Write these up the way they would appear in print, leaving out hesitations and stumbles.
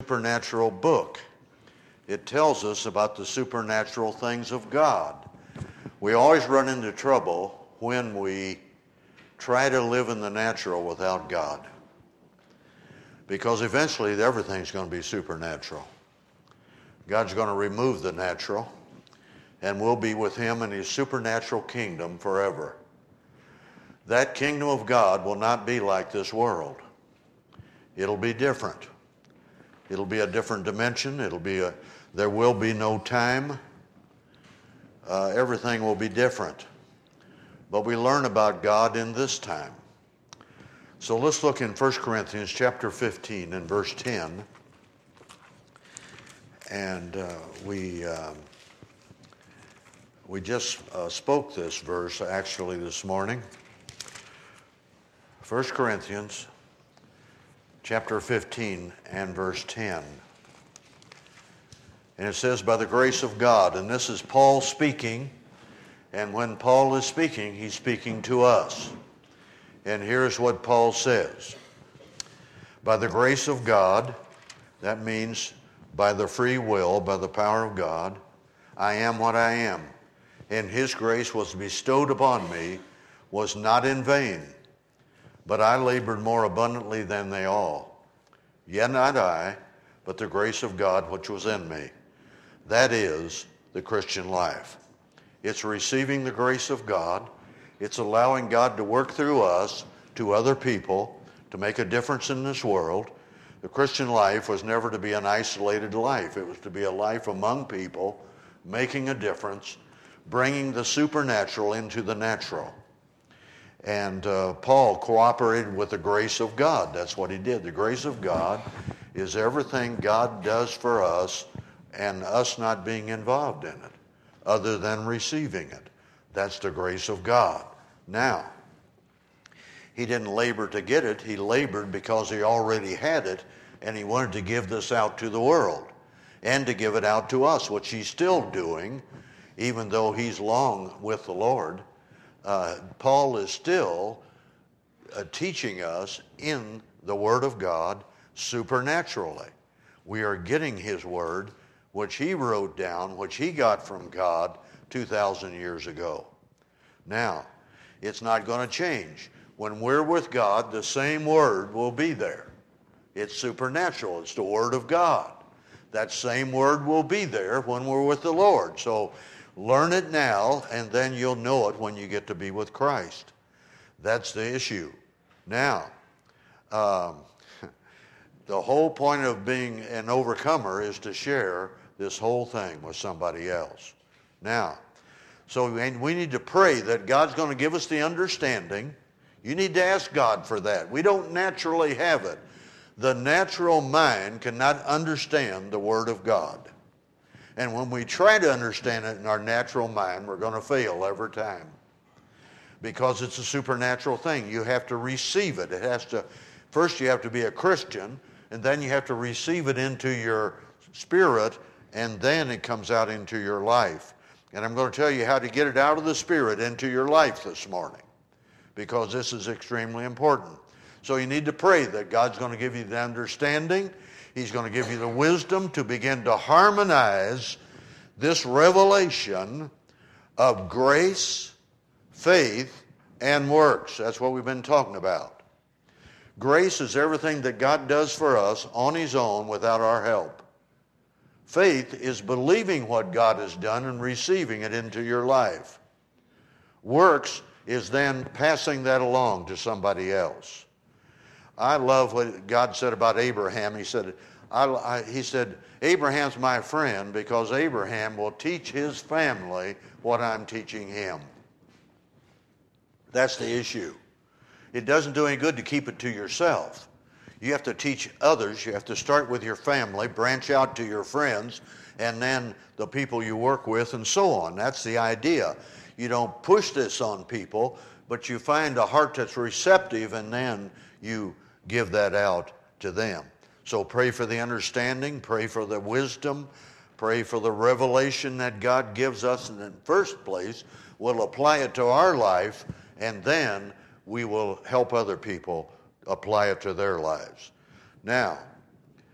supernatural book. It tells us about the supernatural things of God. We always run into trouble when we try to live in the natural without God, because eventually everything's going to be supernatural. God's going to remove the natural, and we'll be with him in his supernatural kingdom forever. That kingdom of God will not be like this world. It'll be different. It'll be a different dimension. There will be no time. Everything will be different. But we learn about God in this time. So let's look in 1 Corinthians chapter 15 and verse 10. And we just spoke this verse actually this morning. 1 Corinthians chapter 15 and verse 10. And it says, by the grace of God. And this is Paul speaking. And when Paul is speaking, he's speaking to us. And here's what Paul says. By the grace of God, that means by the free will, by the power of God, I am what I am. And his grace was bestowed upon me, was not in vain. But I labored more abundantly than they all. Yet not I, but the grace of God which was in me. That is the Christian life. It's receiving the grace of God. It's allowing God to work through us to other people to make a difference in this world. The Christian life was never to be an isolated life. It was to be a life among people, making a difference, bringing the supernatural into the natural. And Paul cooperated with the grace of God. That's what he did. The grace of God is everything God does for us and us not being involved in it, other than receiving it. That's the grace of God. Now, he didn't labor to get it. He labored because he already had it, and he wanted to give this out to the world and to give it out to us, which he's still doing, even though he's long with the Lord. Paul is still teaching us in the Word of God supernaturally. We are getting his Word, which he wrote down, which he got from God 2,000 years ago. Now, it's not going to change. When we're with God, the same Word will be there. It's supernatural. It's the Word of God. That same Word will be there when we're with the Lord. So learn it now, and then you'll know it when you get to be with Christ. That's the issue. Now, the whole point of being an overcomer is to share this whole thing with somebody else. Now, so we need to pray that God's going to give us the understanding. You need to ask God for that. We don't naturally have it. The natural mind cannot understand the Word of God. And when we try to understand it in our natural mind, we're going to fail every time. Because it's a supernatural thing. You have to receive it. First you have to be a Christian, and then you have to receive it into your spirit, and then it comes out into your life. And I'm going to tell you how to get it out of the spirit into your life this morning, because this is extremely important. So you need to pray that God's going to give you the understanding. He's going to give you the wisdom to begin to harmonize this revelation of grace, faith, and works. That's what we've been talking about. Grace is everything that God does for us on his own without our help. Faith is believing what God has done and receiving it into your life. Works is then passing that along to somebody else. I love what God said about Abraham. He said, Abraham's my friend because Abraham will teach his family what I'm teaching him. That's the issue. It doesn't do any good to keep it to yourself. You have to teach others. You have to start with your family, branch out to your friends, and then the people you work with, and so on. That's the idea. You don't push this on people, but you find a heart that's receptive, and then you give that out to them. So pray for the understanding, pray for the wisdom, pray for the revelation that God gives us, and in the first place, we'll apply it to our life, and then we will help other people apply it to their lives. Now,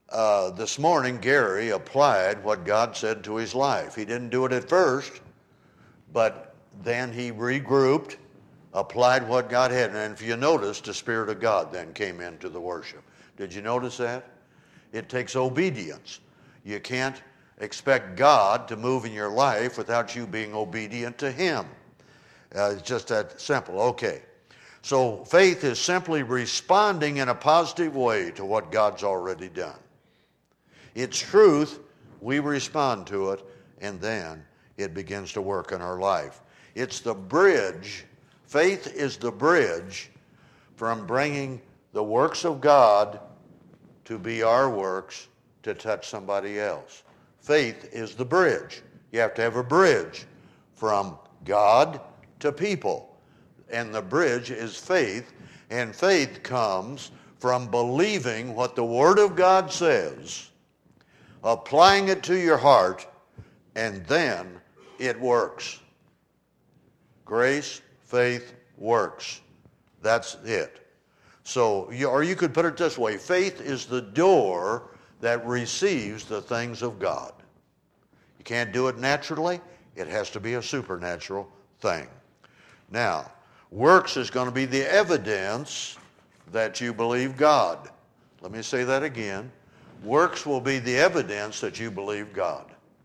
This morning, Gary applied what God said to his life. He didn't do it at first, but then he regrouped, applied what God had. And if you notice, the Spirit of God then came into the worship. Did you notice that? It takes obedience. You can't expect God to move in your life without you being obedient to Him. It's just that simple. Okay. So faith is simply responding in a positive way to what God's already done. It's truth, we respond to it, and then it begins to work in our life. It's the bridge. Faith is the bridge from bringing the works of God to be our works to touch somebody else. Faith is the bridge. You have to have a bridge from God to people. And the bridge is faith. And faith comes from believing what the Word of God says, applying it to your heart, and then it works. Grace, faith, works. That's it. So, or you could put it this way, faith is the door that receives the things of God. You can't do it naturally. It has to be a supernatural thing. Now, works is going to be the evidence that you believe God. Let me say that again. Works will be the evidence that you believe God.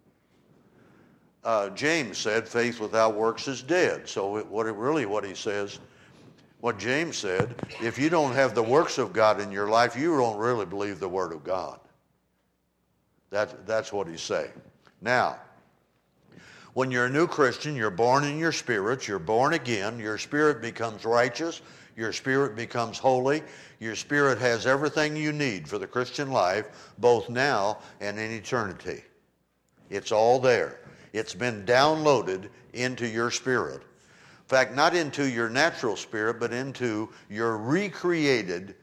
James said faith without works is dead. So what he says, what James said, if you don't have the works of God in your life, you don't really believe the Word of God. That's what he's saying. Now, when you're a new Christian, you're born in your spirit, you're born again, your spirit becomes righteous, your spirit becomes holy, your spirit has everything you need for the Christian life, both now and in eternity. It's all there. It's been downloaded into your spirit. In fact, not into your natural spirit, but into your recreated,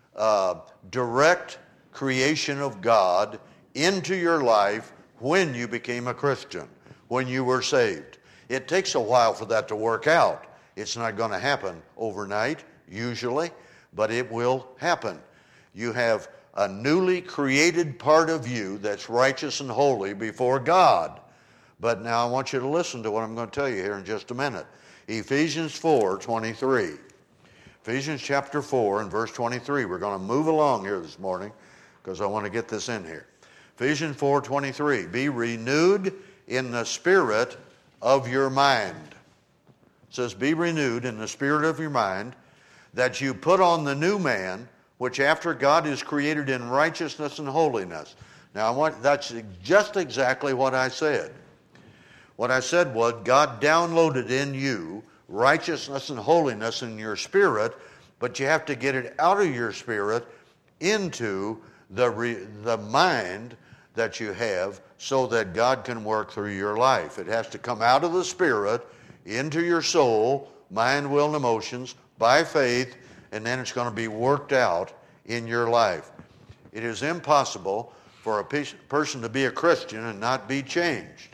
direct creation of God into your life when you became a Christian, when you were saved. It takes a while for that to work out. It's not going to happen overnight, usually, but it will happen. You have a newly created part of you that's righteous and holy before God. But now I want you to listen to what I'm going to tell you here in just a minute. Ephesians 4:23. Ephesians chapter 4 and verse 23. We're going to move along here this morning because I want to get this in here. Ephesians 4:23. Be renewed in the spirit of your mind. It says, be renewed in the spirit of your mind, that you put on the new man, which after God is created in righteousness and holiness. Now, that's just exactly what I said. What I said was, God downloaded in you righteousness and holiness in your spirit, but you have to get it out of your spirit into the mind that you have so that God can work through your life. It has to come out of the spirit into your soul, mind, will, and emotions by faith, and then it's going to be worked out in your life. It is impossible for a person to be a Christian and not be changed.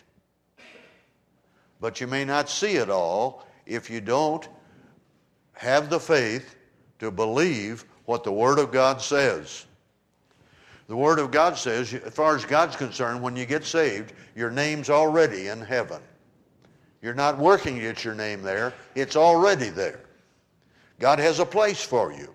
But you may not see it all if you don't have the faith to believe what the Word of God says. The Word of God says, as far as God's concerned, when you get saved, your name's already in heaven. You're not working to get your name there. It's already there. God has a place for you.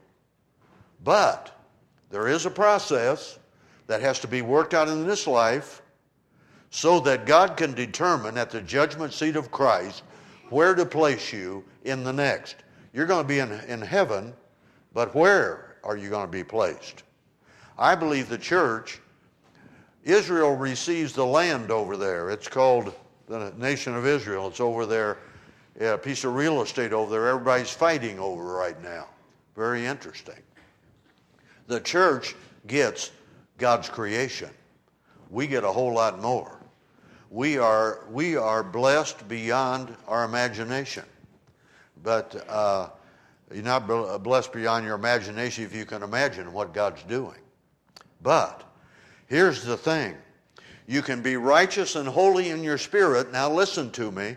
But there is a process that has to be worked out in this life so that God can determine at the judgment seat of Christ where to place you in the next. You're going to be in heaven, but where are you going to be placed? I believe the church, Israel receives the land over there. It's called the nation of Israel. It's over there, a piece of real estate over there everybody's fighting over right now. Very interesting. The church gets God's creation. We get a whole lot more. We are blessed beyond our imagination. But you're not blessed beyond your imagination if you can imagine what God's doing. But here's the thing. You can be righteous and holy in your spirit. Now listen to me.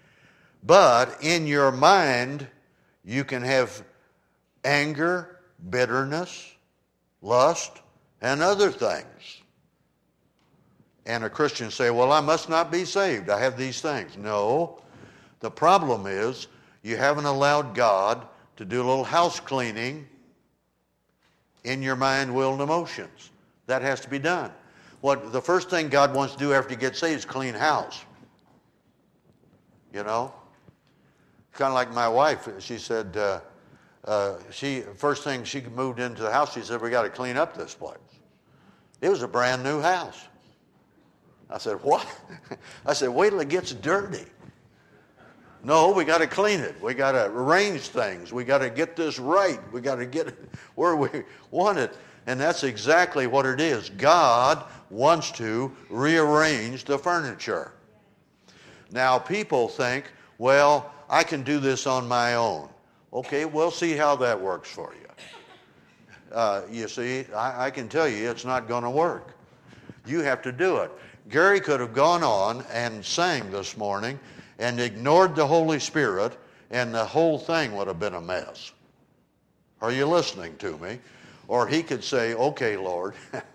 But in your mind, you can have anger, bitterness, lust, and other things. And a Christian say, well, I must not be saved. I have these things. No. The problem is you haven't allowed God to do a little house cleaning in your mind, will, and emotions. That has to be done. The first thing God wants to do after you get saved is clean house. You know? Kind of like my wife. She said, first thing she moved into the house, she said, we got to clean up this place. It was a brand new house. I said, what? I said, wait till it gets dirty. No, we got to clean it. We got to arrange things. We got to get this right. We got to get it where we want it. And that's exactly what it is. God wants to rearrange the furniture. Now, people think, well, I can do this on my own. Okay, we'll see how that works for you. You see, I can tell you it's not going to work. You have to do it. Gary could have gone on and sang this morning and ignored the Holy Spirit, and the whole thing would have been a mess. Are you listening to me? Or he could say, okay, Lord,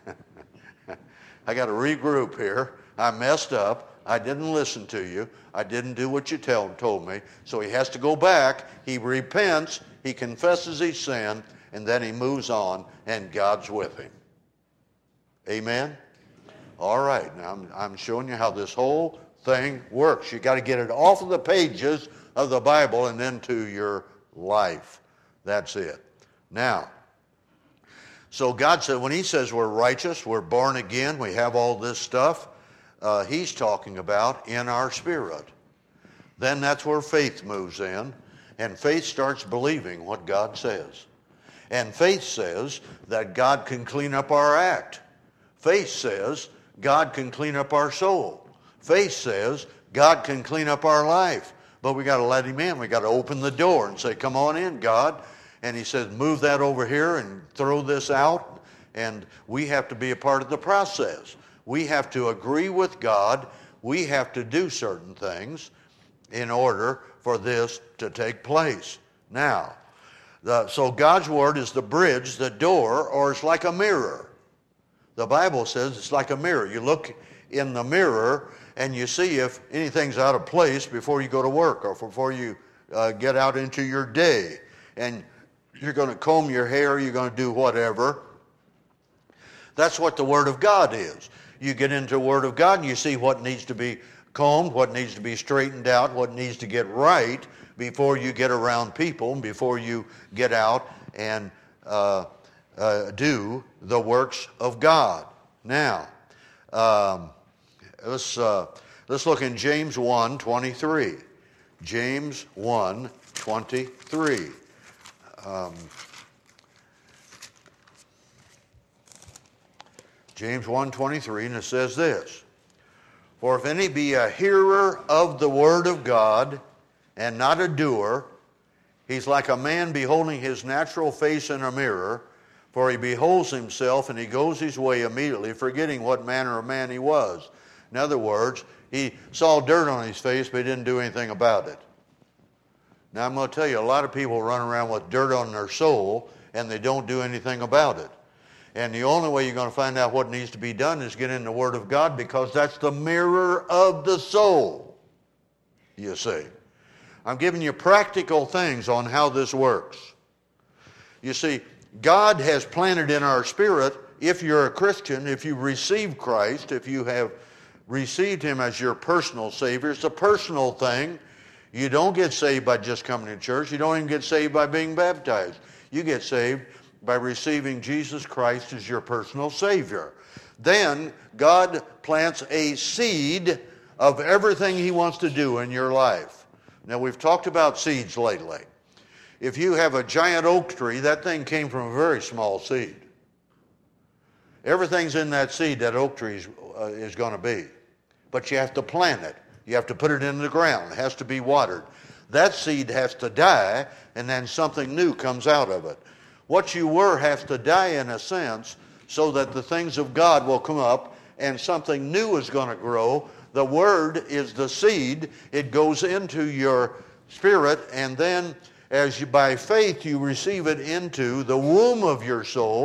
I got to regroup here. I messed up. I didn't listen to you. I didn't do what you told me. So he has to go back. He repents. He confesses his sin, and then he moves on, and God's with him. Amen? All right. Now I'm showing you how this whole thing works. You got to get it off of the pages of the Bible and into your life. That's it. Now, so God said, when he says we're righteous, we're born again, we have all this stuff, he's talking about in our spirit. Then that's where faith moves in, and faith starts believing what God says. And faith says that God can clean up our act. Faith says God can clean up our soul. Faith says God can clean up our life. But we got to let him in. We got to open the door and say, come on in, God. And he says, move that over here and throw this out. And we have to be a part of the process. We have to agree with God. We have to do certain things in order for this to take place. Now, so God's word is the bridge, the door, or it's like a mirror. The Bible says it's like a mirror. You look in the mirror and you see if anything's out of place before you go to work or before you get out into your day. And you're going to comb your hair, you're going to do whatever. That's what the Word of God is. You get into the Word of God and you see what needs to be combed, what needs to be straightened out, what needs to get right before you get around people, before you get out and do the works of God. Now, let's look in James 1:23. James 1:23. James 1:23, and it says this: for if any be a hearer of the word of God and not a doer, he's like a man beholding his natural face in a mirror, for he beholds himself and he goes his way immediately, forgetting what manner of man he was. In other words, he saw dirt on his face, but he didn't do anything about it. Now, I'm going to tell you, a lot of people run around with dirt on their soul, and they don't do anything about it. And the only way you're going to find out what needs to be done is get in the Word of God, because that's the mirror of the soul, you see. I'm giving you practical things on how this works. You see, God has planted in our spirit, if you're a Christian, if you receive Christ, if you have received him as your personal Savior, it's a personal thing. You don't get saved by just coming to church. You don't even get saved by being baptized. You get saved by receiving Jesus Christ as your personal Savior. Then God plants a seed of everything he wants to do in your life. Now, we've talked about seeds lately. If you have a giant oak tree, that thing came from a very small seed. Everything's in that seed that oak tree is going to be. But you have to plant it. You have to put it in the ground. It has to be watered. That seed has to die, and then something new comes out of it. What you were has to die in a sense, so that the things of God will come up and something new is going to grow. The Word is the seed. It goes into your spirit, and then as you, by faith, you receive it into the womb of your soul,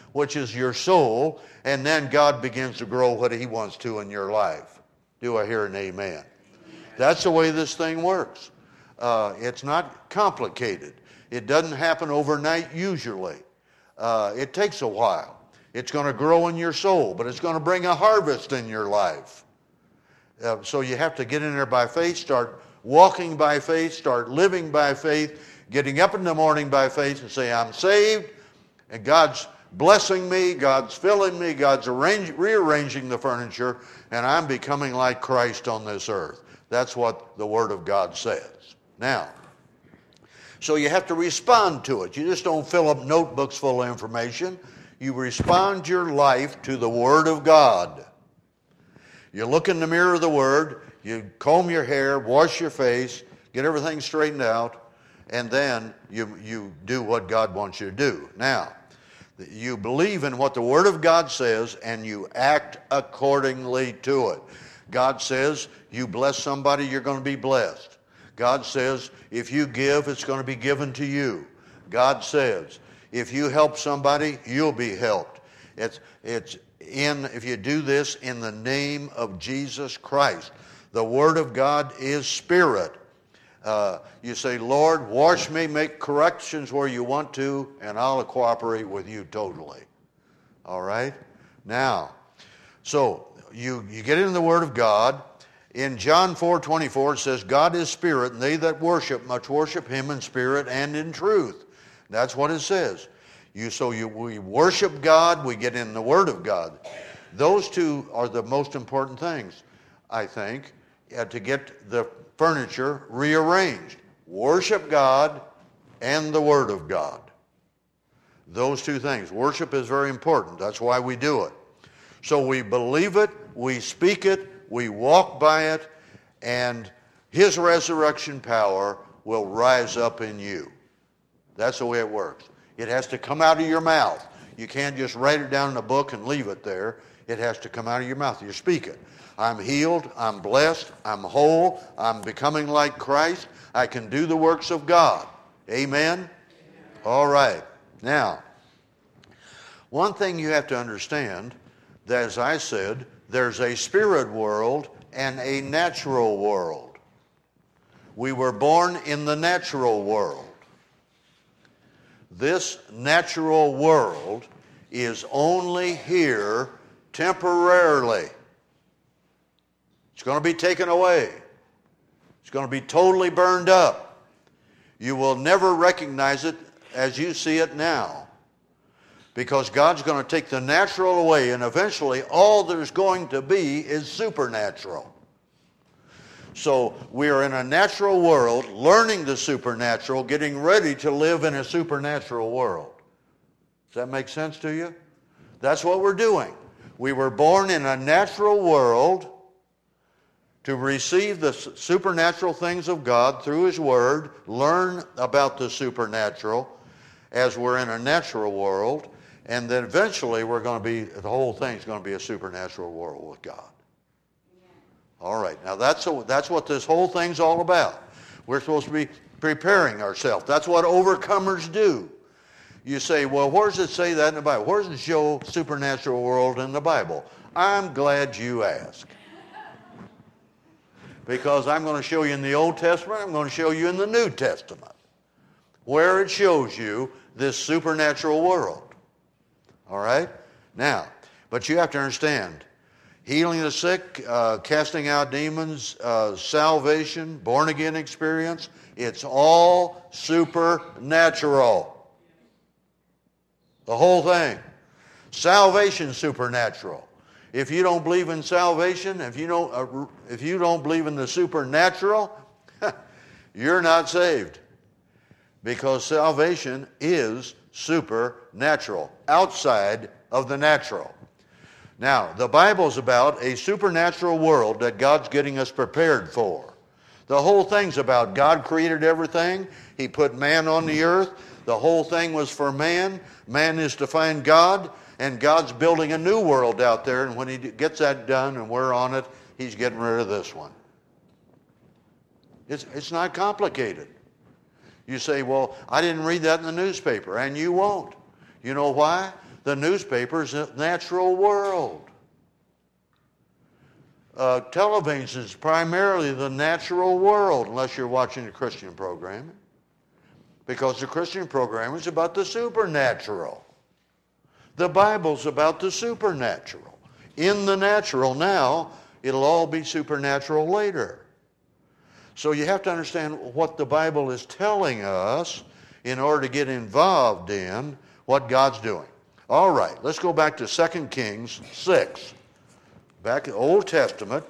which is your soul, and then God begins to grow what he wants to in your life. Do I hear an amen? That's the way this thing works. It's not complicated. It doesn't happen overnight usually. It takes a while. It's going to grow in your soul, but it's going to bring a harvest in your life. So you have to get in there by faith, start walking by faith, start living by faith, getting up in the morning by faith and say, I'm saved, and God's blessing me, God's filling me, God's rearranging the furniture, and I'm becoming like Christ on this earth. That's what the Word of God says. Now, so you have to respond to it. You just don't fill up notebooks full of information. You respond your life to the Word of God. You look in the mirror of the Word, you comb your hair, wash your face, get everything straightened out, and then you do what God wants you to do. Now, you believe in what the Word of God says, and you act accordingly to it. God says, you bless somebody, you're going to be blessed. God says, if you give, it's going to be given to you. God says, if you help somebody, you'll be helped. If you do this in the name of Jesus Christ. The Word of God is spirit. You say, Lord, wash me, make corrections where you want to, and I'll cooperate with you totally. All right? Now, so you get into the Word of God. In John 4:24 it says, God is spirit, and they that worship must worship him in spirit and in truth. That's what it says. We worship God, we get in the Word of God. Those two are the most important things, I think, to get the furniture rearranged. Worship God and the Word of God. Those two things. Worship is very important. That's why we do it. So we believe it, we speak it, we walk by it, and his resurrection power will rise up in you. That's the way it works. It has to come out of your mouth. You can't just write it down in a book and leave it there. It has to come out of your mouth. You speak it. I'm healed, I'm blessed, I'm whole, I'm becoming like Christ. I can do the works of God. Amen? All right. Now, one thing you have to understand, that as I said, there's a spirit world and a natural world. We were born in the natural world. This natural world is only here temporarily. It's going to be taken away. It's going to be totally burned up. You will never recognize it as you see it now, because God's going to take the natural away, and eventually all there's going to be is supernatural. So we are in a natural world, learning the supernatural, getting ready to live in a supernatural world. Does that make sense to you? That's what we're doing. We were born in a natural world to receive the supernatural things of God through His Word, learn about the supernatural as we're in a natural world, and then eventually the whole thing's going to be a supernatural world with God. All right, now that's what this whole thing's all about. We're supposed to be preparing ourselves. That's what overcomers do. You say, well, where does it say that in the Bible? Where does it show supernatural world in the Bible? I'm glad you asked. Because I'm going to show you in the Old Testament, I'm going to show you in the New Testament, where it shows you this supernatural world. All right? Now, but you have to understand, healing the sick, casting out demons, salvation, born-again experience, it's all supernatural. The whole thing. Salvation supernatural. If you don't believe in salvation, if you don't believe in the supernatural, you're not saved. Because salvation is supernatural, outside of the natural. Now, the Bible's about a supernatural world that God's getting us prepared for. The whole thing's about God created everything. He put man on the earth. The whole thing was for man. Man is to find God, and God's building a new world out there, and when He gets that done and we're on it, He's getting rid of this one. It's not complicated. You say, well, I didn't read that in the newspaper, and you won't. You know why? The newspaper is a natural world. Television is primarily the natural world, unless you're watching the Christian programming. Because the Christian programming is about the supernatural. The Bible's about the supernatural. In the natural now, it'll all be supernatural later. So you have to understand what the Bible is telling us in order to get involved in what God's doing. All right, let's go back to 2 Kings 6. Back in the Old Testament,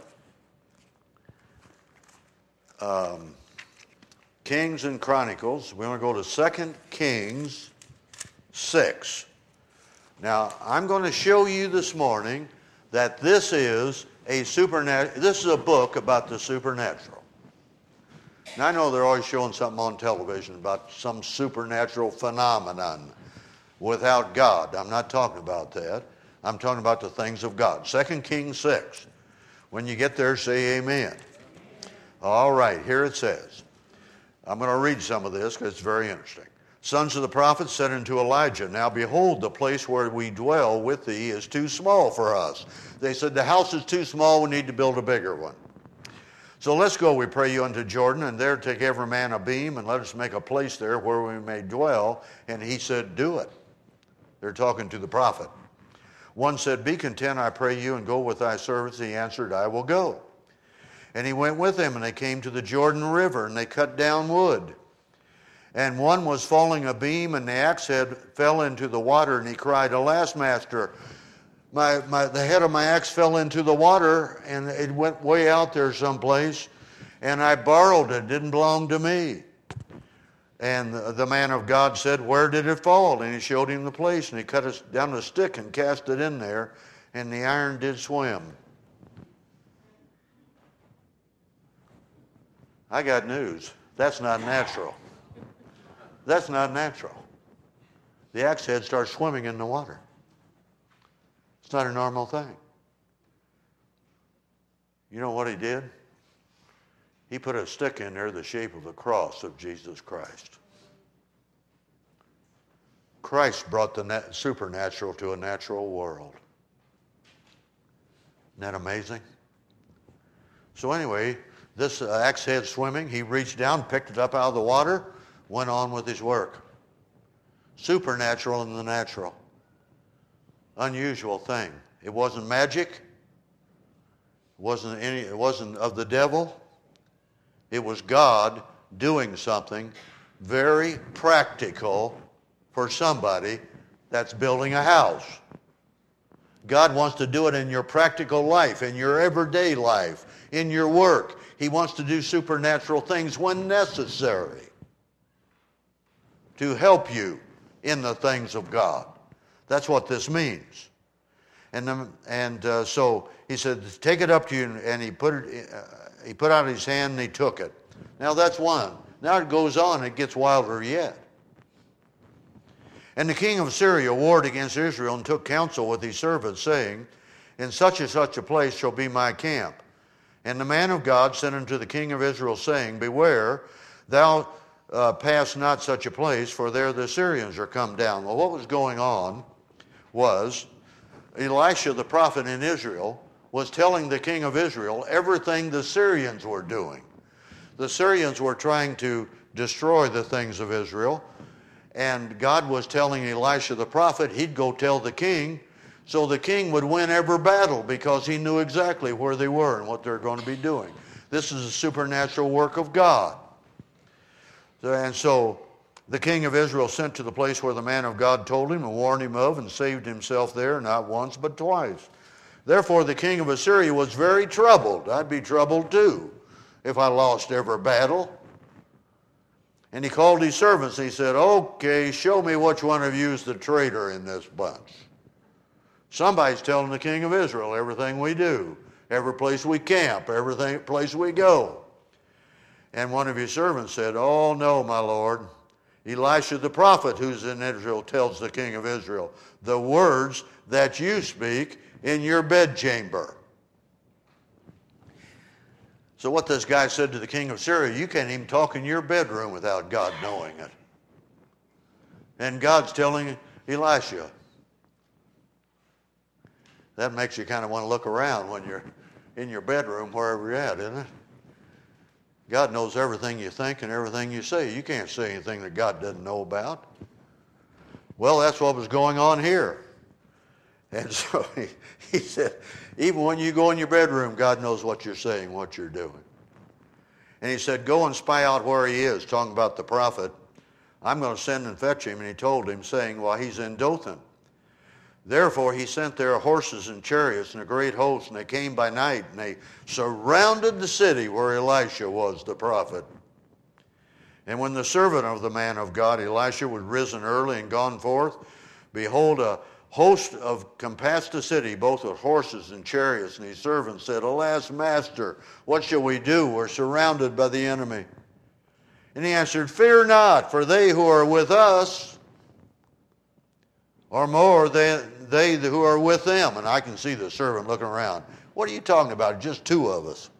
Kings and Chronicles. We want to go to 2 Kings 6. Now, I'm going to show you this morning that this is a book about the supernatural. Now, I know they're always showing something on television about some supernatural phenomenon without God. I'm not talking about that. I'm talking about the things of God. 2 Kings 6. When you get there, say amen. All right, here it says. I'm going to read some of this because it's very interesting. Sons of the prophets said unto Elijah, Now behold, the place where we dwell with thee is too small for us. They said, the house is too small, we need to build a bigger one. So let's go, we pray you, unto Jordan, and there take every man a beam, and let us make a place there where we may dwell. And he said, Do it. They're talking to the prophet. One said, Be content, I pray you, and go with thy servants. He answered, I will go. And he went with them, and they came to the Jordan River, and they cut down wood. And one was falling a beam, and the axe head fell into the water, and he cried, Alas, master, the head of my axe fell into the water, and it went way out there someplace, and I borrowed it. It didn't belong to me. And the man of God said, Where did it fall? And he showed him the place, and he cut down a stick and cast it in there, and the iron did swim. I got news. That's not natural. That's not natural. The axe head starts swimming in the water. It's not a normal thing. You know what he did? He put a stick in there the shape of the cross of Jesus Christ. Christ brought the supernatural to a natural world. Isn't that amazing? So anyway, this axe head swimming, he reached down, picked it up out of the water, went on with his work. Supernatural in the natural. Unusual thing. It wasn't magic. It wasn't of the devil. It was God doing something very practical for somebody that's building a house. God wants to do it in your practical life, in your everyday life, in your work. He wants to do supernatural things when necessary to help you in the things of God. That's what this means. So he said, Take it up to you, and he put out his hand and he took it. Now that's one. Now it goes on, it gets wilder yet. And the king of Syria warred against Israel and took counsel with his servants, saying, In such and such a place shall be my camp. And the man of God sent unto the king of Israel, saying, Beware, thou pass not such a place, for there the Syrians are come down. Well, what was going on was Elisha the prophet in Israel was telling the king of Israel everything the Syrians were doing. The Syrians were trying to destroy the things of Israel, and God was telling Elisha the prophet he'd go tell the king, so the king would win every battle because he knew exactly where they were and what they're going to be doing. This is a supernatural work of God. And so the king of Israel sent to the place where the man of God told him and warned him of, and saved himself there, not once but twice. Therefore the king of Assyria was very troubled. I'd be troubled too if I lost every battle. And he called his servants and he said, Okay, show me which one of you is the traitor in this bunch. Somebody's telling the king of Israel everything we do, every place we camp, every place we go. And one of his servants said, Oh no, my lord. Elisha the prophet who's in Israel tells the king of Israel the words that you speak in your bedchamber. So what this guy said to the king of Syria, you can't even talk in your bedroom without God knowing it. And God's telling Elisha, That makes you kind of want to look around when you're in your bedroom, wherever you're at, isn't it? God knows everything you think and everything you say. You can't say anything that God doesn't know about. Well, that's what was going on here. And so he said, even when you go in your bedroom, God knows what you're saying, what you're doing. And he said, go and spy out where he is, talking about the prophet. I'm going to send and fetch him. And he told him, saying, well, he's in Dothan. Therefore he sent there horses and chariots and a great host, and they came by night, and they surrounded the city where Elisha was, the prophet. And when the servant of the man of God, Elisha, was risen early and gone forth, behold, a host compassed the city, both with horses and chariots. And his servant said, alas, master, what shall we do? We're surrounded by the enemy. And he answered, fear not, for they who are with us are more than they who are with them. And I can see the servant looking around. What are you talking about? Just two of us.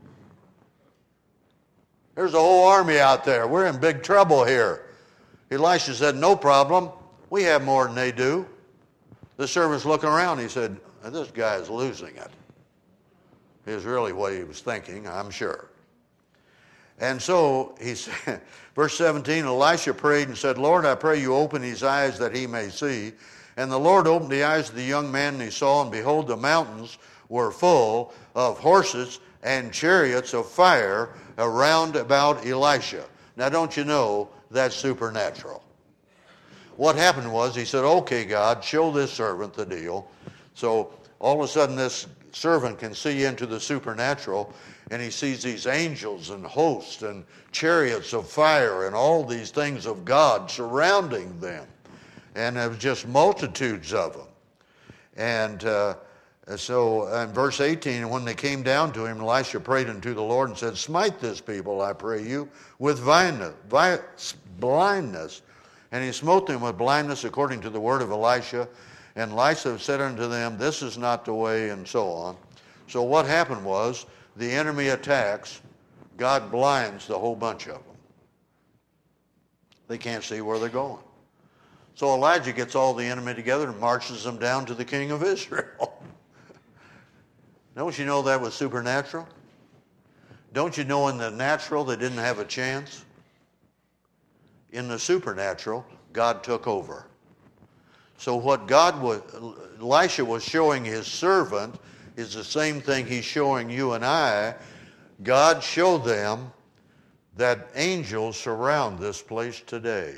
There's a whole army out there. We're in big trouble here. Elisha said, no problem. We have more than they do. The servant's looking around. He said, this guy is losing it. Is really what he was thinking, I'm sure. And so he said, verse 17, Elisha prayed and said, Lord, I pray you open his eyes that he may see. And the Lord opened the eyes of the young man, and he saw, and behold, the mountains were full of horses and chariots of fire around about Elisha. Now, don't you know that's supernatural? What happened was he said, okay, God, show this servant the deal. So all of a sudden this servant can see into the supernatural, and he sees these angels and hosts and chariots of fire and all these things of God surrounding them. And there was just multitudes of them. And so in verse 18, when they came down to him, Elisha prayed unto the Lord and said, smite this people, I pray you, with blindness. And he smote them with blindness according to the word of Elisha. And Elisha said unto them, this is not the way, and so on. So what happened was, the enemy attacks, God blinds the whole bunch of them. They can't see where they're going. So Elijah gets all the enemy together and marches them down to the king of Israel. Don't you know that was supernatural? Don't you know in the natural they didn't have a chance? In the supernatural, God took over. So what Elisha was showing his servant is the same thing he's showing you and I. God showed them that angels surround this place today.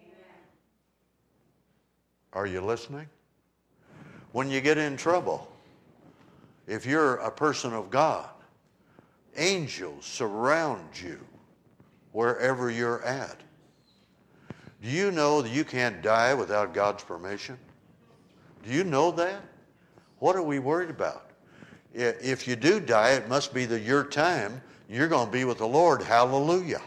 Are you listening? When you get in trouble, if you're a person of God, angels surround you wherever you're at. Do you know that you can't die without God's permission? Do you know that? What are we worried about? If you do die, it must be that your time, you're going to be with the Lord. Hallelujah.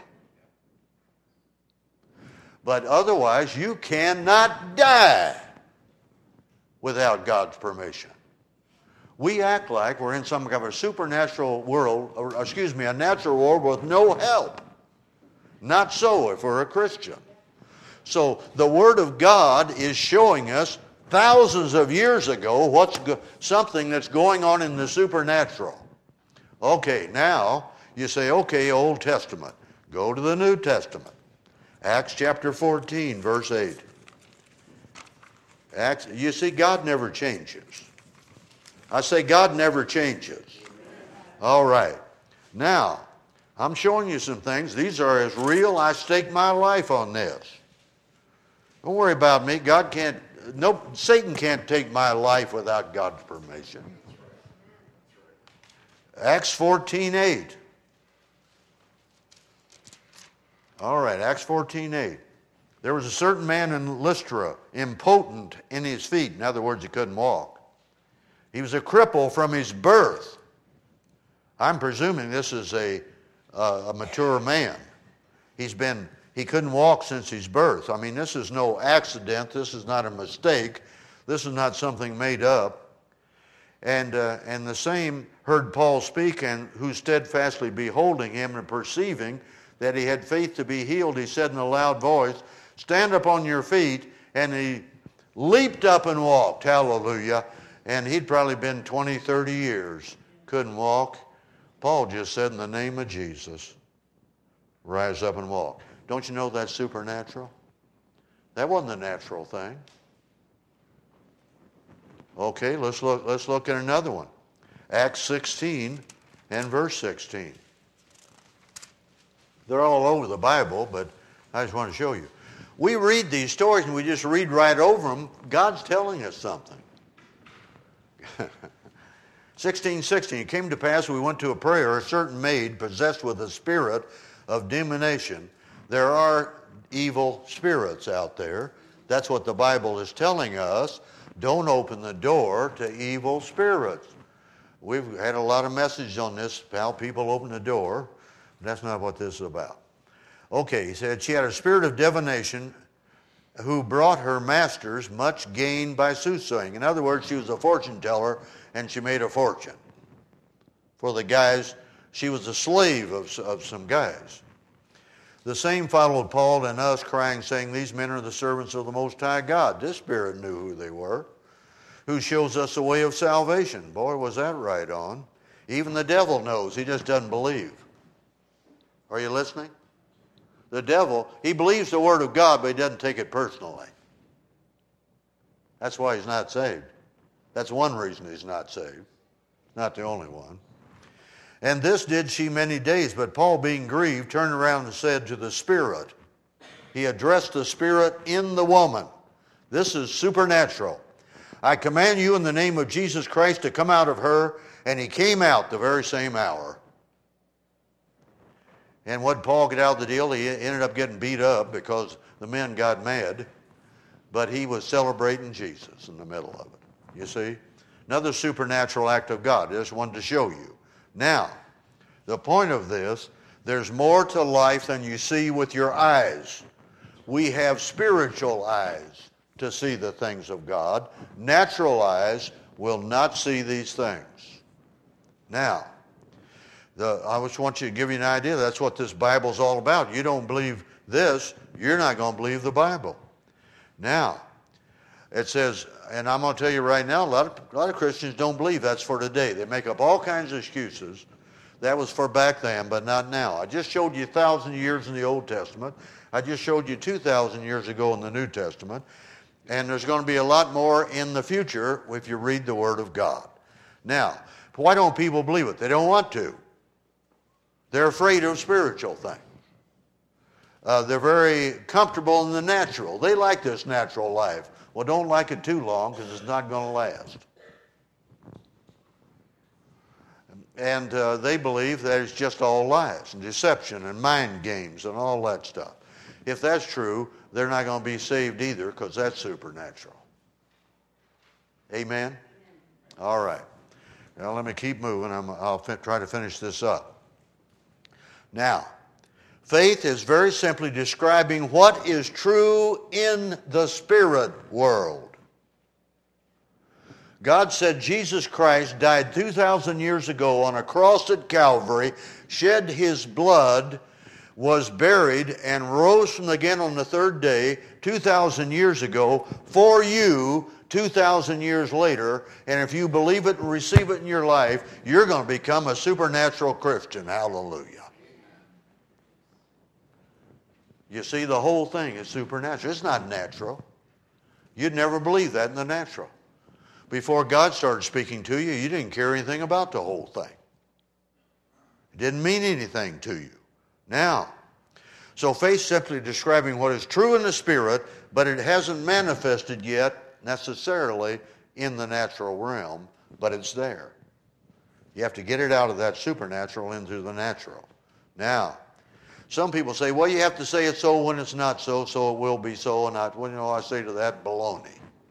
But otherwise, you cannot die without God's permission. We act like we're in some kind of a supernatural world, or a natural world with no help. Not so if we're a Christian. So the Word of God is showing us thousands of years ago something that's going on in the supernatural. Okay, now you say, okay, Old Testament. Go to the New Testament. Acts chapter 14, verse 8. You see, God never changes. I say God never changes. All right. Now, I'm showing you some things. These are as real. I stake my life on this. Don't worry about me. Satan can't take my life without God's permission. Acts 14:8. All right, Acts 14:8. There was a certain man in Lystra, impotent in his feet. In other words, he couldn't walk. He was a cripple from his birth. I'm presuming this is a mature man. He couldn't walk since his birth. I mean, this is no accident. This is not a mistake. This is not something made up. And the same heard Paul speak, and who steadfastly beholding him and perceiving that he had faith to be healed, he said in a loud voice, stand up on your feet. And he leaped up and walked. Hallelujah. And he'd probably been 20, 30 years, couldn't walk. Paul just said, in the name of Jesus, rise up and walk. Don't you know that's supernatural? That wasn't a natural thing. Okay, let's look at another one. Acts 16 and verse 16. They're all over the Bible, but I just want to show you. We read these stories and we just read right over them. God's telling us something. 16:16, it came to pass, we went to a prayer, a certain maid possessed with a spirit of divination. There are evil spirits out there. That's what the Bible is telling us. Don't open the door to evil spirits. We've had a lot of messages on this, how people open the door. That's not what this is about. Okay, he said, she had a spirit of divination who brought her masters much gain by soothsaying. In other words, she was a fortune teller and she made a fortune. For the guys, she was a slave of some guys. The same followed Paul and us, crying, saying, these men are the servants of the Most High God. This spirit knew who they were, who shows us the way of salvation. Boy, was that right on. Even the devil knows. He just doesn't believe. Are you listening? The devil, he believes the word of God, but he doesn't take it personally. That's why he's not saved. That's one reason he's not saved. Not the only one. And this did she many days, but Paul, being grieved, turned around and said to the spirit, he addressed the spirit in the woman. This is supernatural. I command you in the name of Jesus Christ to come out of her, and he came out the very same hour. And when Paul got out of the deal, he ended up getting beat up because the men got mad, but he was celebrating Jesus in the middle of it. You see? Another supernatural act of God. I just wanted to show you. Now, the point of this, there's more to life than you see with your eyes. We have spiritual eyes to see the things of God. Natural eyes will not see these things. Now, I just want you to give you an idea. That's what this Bible's all about. You don't believe this, you're not going to believe the Bible. Now, it says, and I'm going to tell you right now, a lot of Christians don't believe that's for today. They make up all kinds of excuses. That was for back then, but not now. I just showed you 1,000 years in the Old Testament. I just showed you 2,000 years ago in the New Testament. And there's going to be a lot more in the future if you read the Word of God. Now, why don't people believe it? They don't want to. They're afraid of spiritual things. They're very comfortable in the natural. They like this natural life. Well, don't like it too long because it's not going to last. And they believe that it's just all lies and deception and mind games and all that stuff. If that's true, they're not going to be saved either because that's supernatural. Amen? All right. Now let me keep moving. I'll try to finish this up. Now, faith is very simply describing what is true in the spirit world. God said Jesus Christ died 2,000 years ago on a cross at Calvary, shed his blood, was buried, and rose from again on the third day 2,000 years ago for you 2,000 years later. And if you believe it and receive it in your life, you're going to become a supernatural Christian. Hallelujah. You see, the whole thing is supernatural. It's not natural. You'd never believe that in the natural. Before God started speaking to you, you didn't care anything about the whole thing. It didn't mean anything to you. Now, so faith simply describing what is true in the spirit, but it hasn't manifested yet necessarily in the natural realm, but it's there. You have to get it out of that supernatural into the natural. Now, some people say, well, you have to say it's so when it's not so, so it will be so, and I say to that, baloney.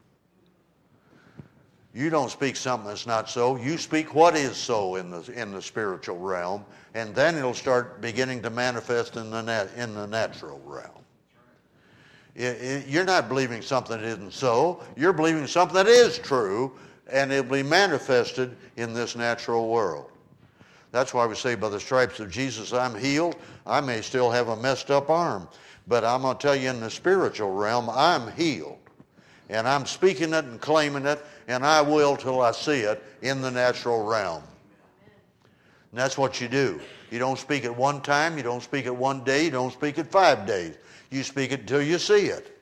You don't speak something that's not so. You speak what is so in the spiritual realm, and then it'll start beginning to manifest in the natural realm. You're not believing something that isn't so. You're believing something that is true, and it'll be manifested in this natural world. That's why we say, by the stripes of Jesus, I'm healed. I may still have a messed up arm, but I'm going to tell you in the spiritual realm, I'm healed. And I'm speaking it and claiming it, and I will till I see it in the natural realm. And that's what you do. You don't speak it one time, you don't speak it one day, you don't speak it 5 days. You speak it until you see it.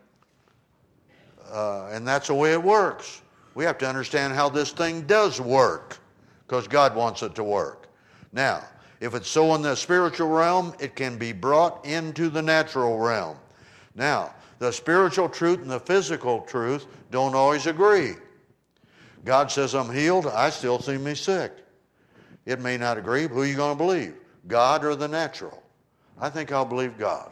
And that's the way it works. We have to understand how this thing does work, because God wants it to work. Now, if it's so in the spiritual realm, it can be brought into the natural realm. Now, the spiritual truth and the physical truth don't always agree. God says I'm healed, I still see me sick. It may not agree, but who are you going to believe? God or the natural? I think I'll believe God.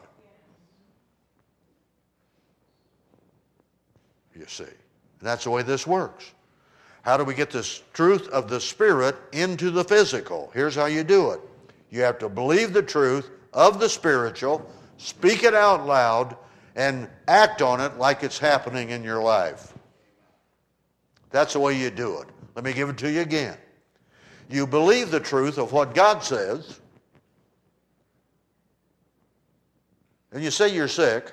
You see. That's the way this works. How do we get this truth of the Spirit into the physical? Here's how you do it. You have to believe the truth of the spiritual, speak it out loud, and act on it like it's happening in your life. That's the way you do it. Let me give it to you again. You believe the truth of what God says, and you say you're sick,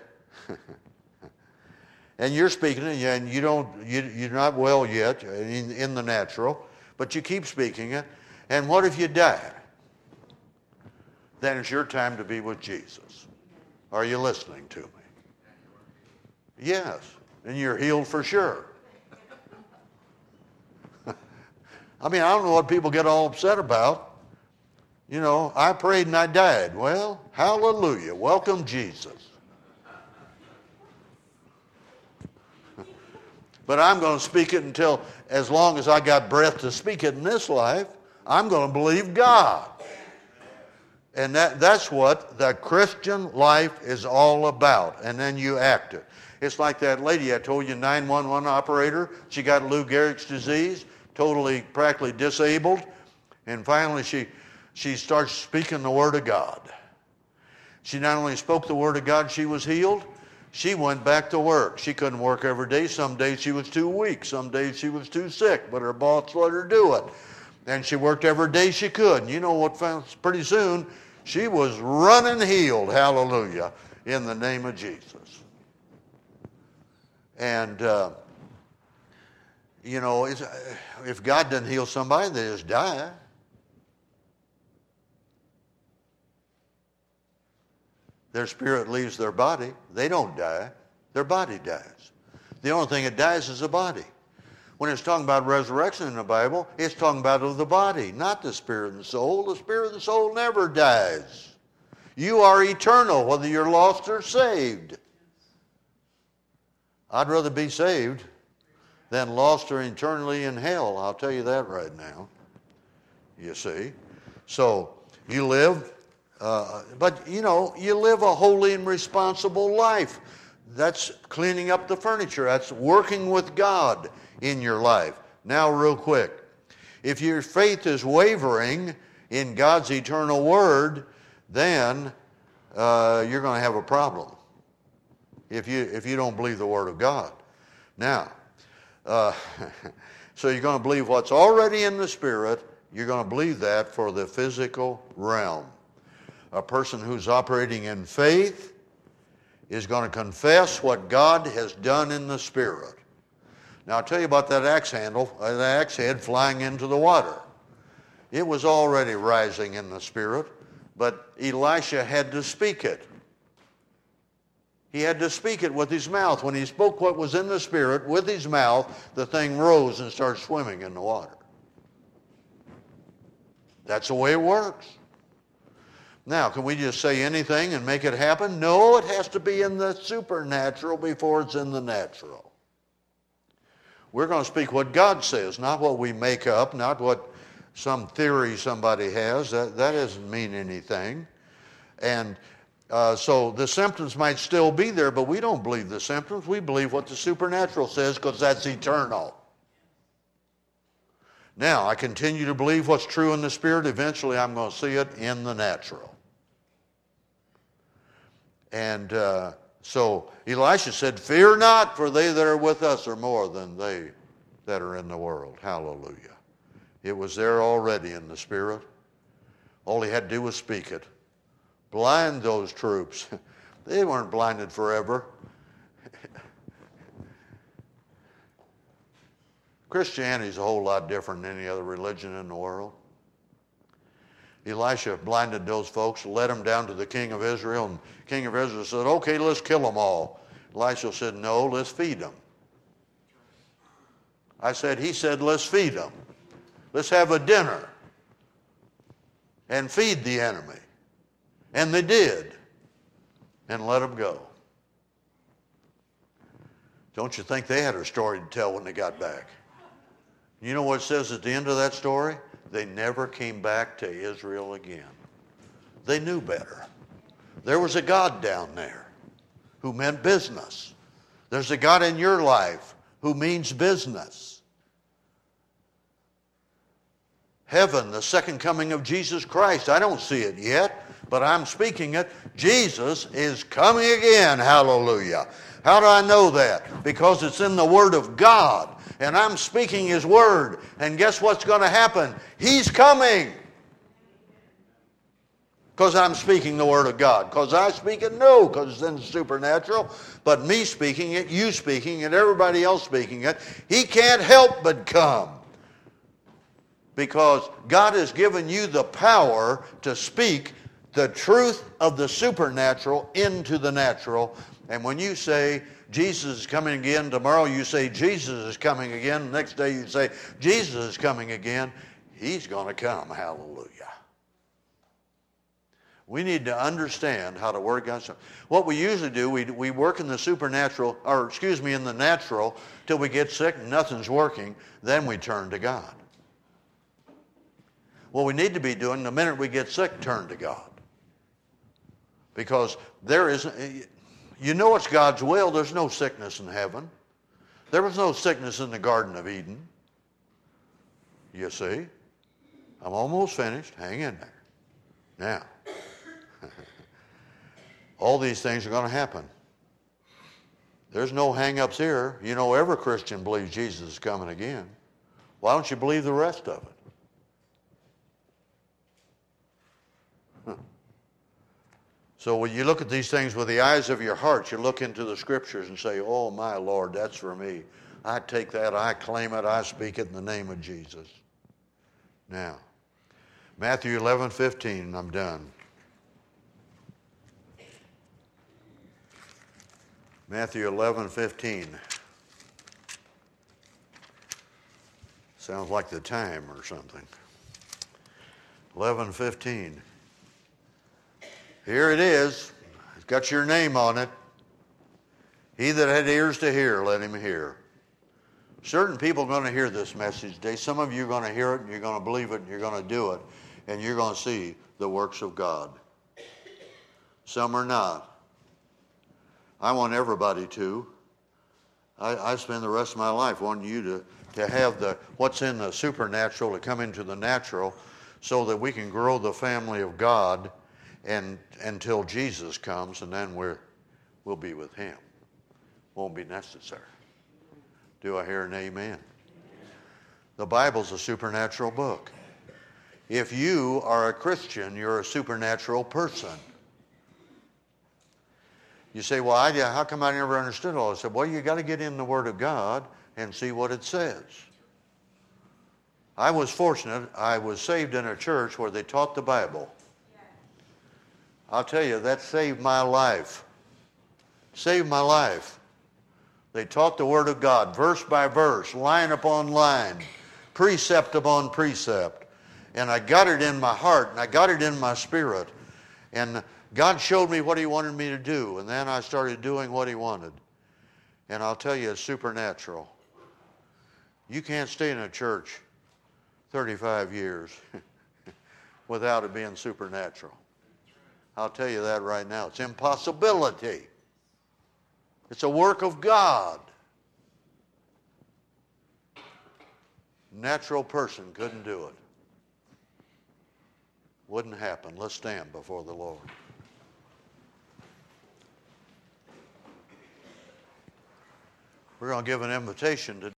and you're speaking it, and you're not well yet in the natural, but you keep speaking it, and what if you die? Then it's your time to be with Jesus. Are you listening to me? Yes, and you're healed for sure. I mean, I don't know what people get all upset about. You know, I prayed and I died. Well, hallelujah. Welcome, Jesus. But I'm going to speak it until, as long as I got breath to speak it in this life, I'm going to believe God. And that's what the Christian life is all about. And then you act it. It's like that lady I told you, 911 operator. She got Lou Gehrig's disease, totally, practically disabled. And finally she starts speaking the Word of God. She not only spoke the Word of God, she was healed. She went back to work. She couldn't work every day. Some days she was too weak. Some days she was too sick, but her boss let her do it. And she worked every day she could. And you know what? Pretty soon, she was running healed, hallelujah, in the name of Jesus. And, you know, if God doesn't heal somebody, they just die. Their spirit leaves their body. They don't die. Their body dies. The only thing that dies is the body. When it's talking about resurrection in the Bible, it's talking about of the body, not the spirit and soul. The spirit and soul never dies. You are eternal, whether you're lost or saved. I'd rather be saved than lost or eternally in hell. I'll tell you that right now. You see? So you live, but you know, you live a holy and responsible life. That's cleaning up the furniture. That's working with God in your life. Now, real quick, if your faith is wavering in God's eternal word, then you're going to have a problem if you don't believe the word of God. Now, so you're going to believe what's already in the spirit. You're going to believe that for the physical realm. A person who's operating in faith is going to confess what God has done in the spirit. Now, I'll tell you about that axe head flying into the water. It was already rising in the spirit, but Elisha had to speak it. He had to speak it with his mouth. When he spoke what was in the spirit with his mouth, the thing rose and started swimming in the water. That's the way it works. Now, can we just say anything and make it happen? No, it has to be in the supernatural before it's in the natural. We're going to speak what God says, not what we make up, not what some theory somebody has. That doesn't mean anything. And so the symptoms might still be there, but we don't believe the symptoms. We believe what the supernatural says because that's eternal. Now, I continue to believe what's true in the spirit. Eventually, I'm going to see it in the natural. And so Elisha said, "Fear not, for they that are with us are more than they that are in the world." Hallelujah. It was there already in the spirit. All he had to do was speak it. Blind those troops. They weren't blinded forever. Christianity is a whole lot different than any other religion in the world. Elisha blinded those folks, led them down to the king of Israel, and the king of Israel said, okay, let's kill them all. Elisha said, no, let's feed them. He said, let's feed them. Let's have a dinner and feed the enemy. And they did, and let them go. Don't you think they had a story to tell when they got back? You know what it says at the end of that story? They never came back to Israel again. They knew better. There was a God down there who meant business. There's a God in your life who means business. Heaven, the second coming of Jesus Christ. I don't see it yet, but I'm speaking it. Jesus is coming again. Hallelujah. How do I know that? Because it's in the Word of God. And I'm speaking His Word. And guess what's going to happen? He's coming. Because I'm speaking the Word of God. Because I speak it? No, because it's in the supernatural. But me speaking it, you speaking it, everybody else speaking it, He can't help but come. Because God has given you the power to speak the truth of the supernatural into the natural. And when you say, Jesus is coming again, tomorrow you say, Jesus is coming again, the next day you say, Jesus is coming again, He's going to come. Hallelujah. We need to understand how to work God's. What we usually do, we work in the supernatural, in the natural, till we get sick and nothing's working, then we turn to God. What we need to be doing, the minute we get sick, turn to God. Because there isn't, you know it's God's will, there's no sickness in heaven. There was no sickness in the Garden of Eden. You see? I'm almost finished. Hang in there. Now, all these things are going to happen. There's no hang-ups here. You know, every Christian believes Jesus is coming again. Why don't you believe the rest of it? So when you look at these things with the eyes of your heart, you look into the Scriptures and say, oh, my Lord, that's for me. I take that, I claim it, I speak it in the name of Jesus. Now, Matthew 11:15, and I'm done. Matthew 11:15. Sounds like the time or something. 11:15. Here it is. It's got your name on it. He that had ears to hear, let him hear. Certain people are going to hear this message today. Some of you are going to hear it, and you're going to believe it, and you're going to do it, and you're going to see the works of God. Some are not. I want everybody to. I spend the rest of my life wanting you to have what's in the supernatural to come into the natural so that we can grow the family of God and until Jesus comes, and then we'll be with Him. Won't be necessary. Do I hear an amen? The Bible's a supernatural book. If you are a Christian, you're a supernatural person. You say, well, how come I never understood all this? I said, well, you got to get in the Word of God and see what it says. I was fortunate. I was saved in a church where they taught the Bible. I'll tell you, that saved my life. Saved my life. They taught the Word of God, verse by verse, line upon line, precept upon precept. And I got it in my heart, and I got it in my spirit. And God showed me what He wanted me to do, and then I started doing what He wanted. And I'll tell you, it's supernatural. You can't stay in a church 35 years without it being supernatural. I'll tell you that right now. It's impossibility. It's a work of God. Natural person couldn't do it. Wouldn't happen. Let's stand before the Lord. We're going to give an invitation to